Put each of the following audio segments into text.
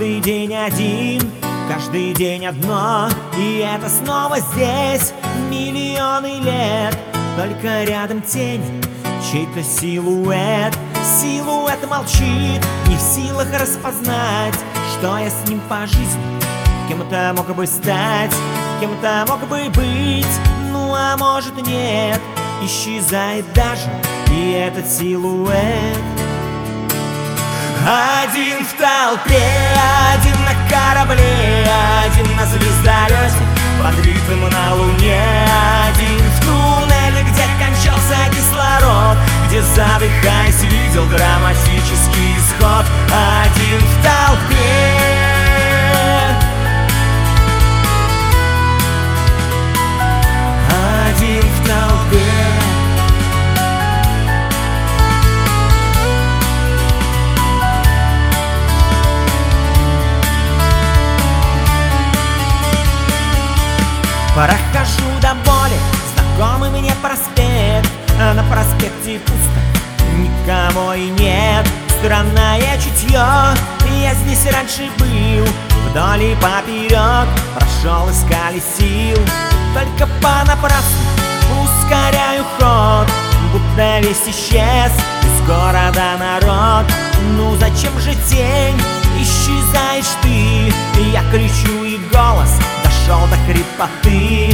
Каждый день один, каждый день одно, и это снова здесь миллионы лет. Только рядом тень, чей-то силуэт. Силуэт молчит, не в силах распознать, что я с ним по жизни. Кем-то мог бы стать, кем-то мог бы быть, ну а может нет. Исчезает даже и этот силуэт. Один в толпе, один на корабле, один на звездолете, под ритм на луне. Один в туннеле, где кончался кислород, где, задыхаясь, видел драматический исход. Один в толпе, один в толпе. Прохожу до боли знакомый мне проспект, а на проспекте пусто, никого и нет. Странное чутье, я здесь раньше был, вдоль и поперек прошел, искали сил. Только понапрасну ускоряю ход, будто весь исчез из города народ. Ну зачем же тень, исчезаешь ты? Я кричу, и голос дошел до хрипоты.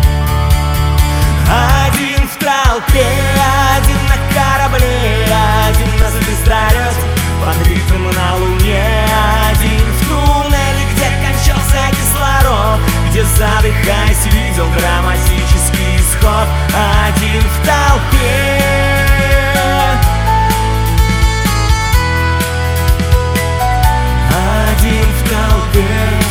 Один в толпе, один на корабле, один на звездолете, под ритм на луне. Один в туннеле, где кончался кислород, где, задыхаясь, видел драматический исход. Один в толпе, один в толпе.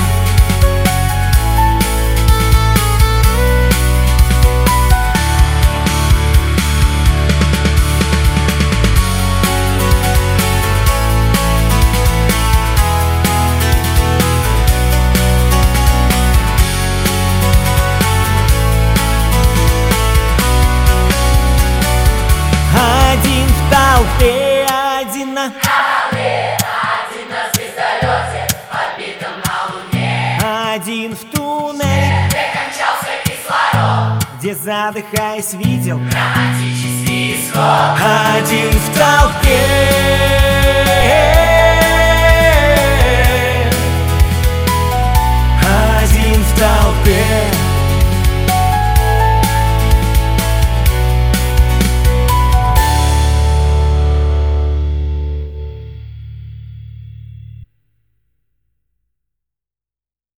Один в толпе, один на корабле, один на звездолете, подбитом на луне. Один в туннеле, где кончался кислород, где, задыхаясь, видел драматический исход. Один в толпе, один в толпе.